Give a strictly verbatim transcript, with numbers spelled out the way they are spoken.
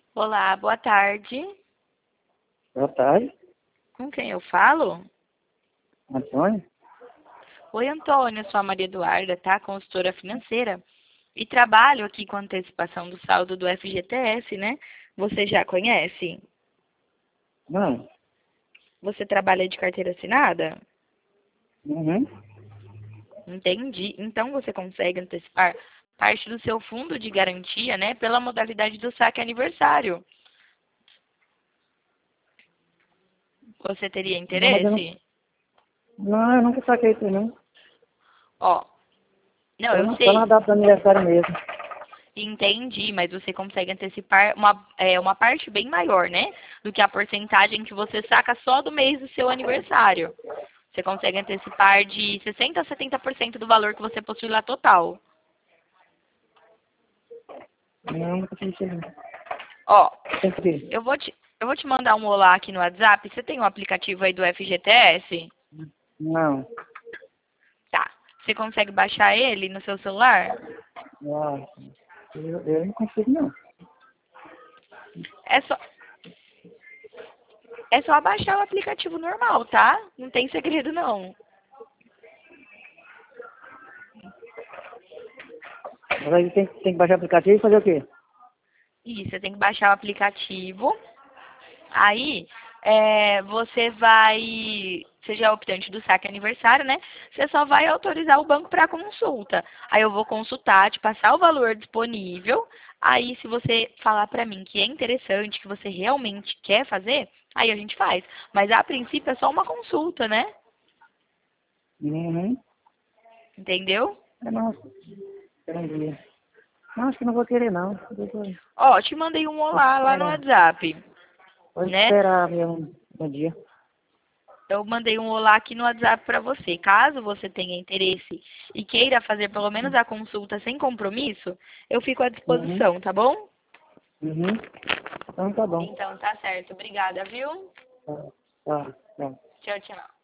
Olá, boa tarde. Boa tarde, Com quem eu falo? Antônio. Oi, Antônio, sou a Maria Eduarda, tá? Consultora financeira. E trabalho aqui com antecipação do saldo do F G T S, né? Você já conhece? Não. Você trabalha de carteira assinada? Uhum. Entendi. Então você consegue antecipar parte do seu fundo de garantia, né? Pela modalidade do saque aniversário. Você teria Não, mas eu não. interesse? Não, eu nunca saquei isso, não. Ó, não, Só eu na, só na sei. data do aniversário mesmo. Entendi, mas você consegue antecipar uma, é, uma parte bem maior, né? Do que a porcentagem que você saca só do mês do seu aniversário. Você consegue antecipar de sessenta a setenta por cento do valor que você possui lá total. Não, nunca fiz isso, não. Ó, Tem que ver. eu vou te, eu vou te mandar um olá aqui no WhatsApp. Você tem um aplicativo aí do F G T S? Não. Tá. Você consegue baixar ele no seu celular? Ah, eu, eu não consigo, não. É só, é só baixar o aplicativo normal, tá? Não tem segredo, não. Mas aí tem, tem que baixar o aplicativo e fazer o quê? Isso, você tem que baixar o aplicativo. Aí, é, você vai, seja é optante do saque aniversário, né? Você só vai autorizar o banco para consulta. Aí eu vou consultar, te passar o valor disponível. Aí, se você falar para mim que é interessante, que você realmente quer fazer, aí a gente faz. Mas a princípio é só uma consulta, né? Uhum. Entendeu? É, nossa. Entendi. Não, acho que não vou querer, não. Depois- Ó, te mandei um Pode olá lá no esperar. WhatsApp, Pode né? esperar mesmo um dia. Eu mandei um olá aqui no WhatsApp para você. Caso você tenha interesse e queira fazer pelo menos a consulta sem compromisso, eu fico à Uhum. disposição, tá bom? Uhum. Então tá bom. Então tá certo. Obrigada, viu? Tá, tá, tá. Tchau, tchau.